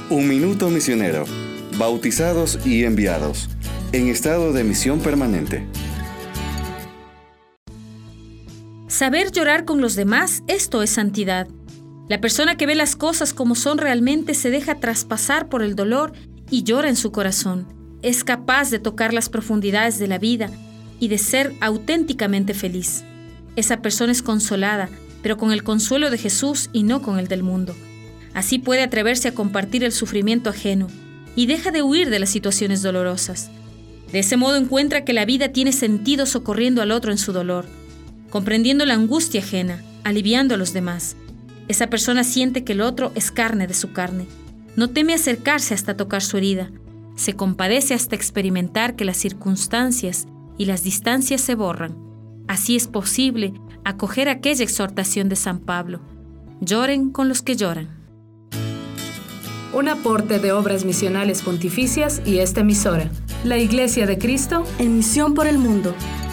Un minuto misionero. Bautizados y enviados. En estado de misión permanente. Saber llorar con los demás, esto es santidad. La persona que ve las cosas como son realmente se deja traspasar por el dolor y llora en su corazón. Es capaz de tocar las profundidades de la vida y de ser auténticamente feliz. Esa persona es consolada, pero con el consuelo de Jesús y no con el del mundo. Así puede atreverse a compartir el sufrimiento ajeno y deja de huir de las situaciones dolorosas. De ese modo encuentra que la vida tiene sentido socorriendo al otro en su dolor, comprendiendo la angustia ajena, aliviando a los demás. Esa persona siente que el otro es carne de su carne. No teme acercarse hasta tocar su herida. Se compadece hasta experimentar que las circunstancias y las distancias se borran. Así es posible acoger aquella exhortación de San Pablo: lloren con los que lloran. Un aporte de Obras Misionales Pontificias y esta emisora, la Iglesia de Cristo, en misión por el mundo.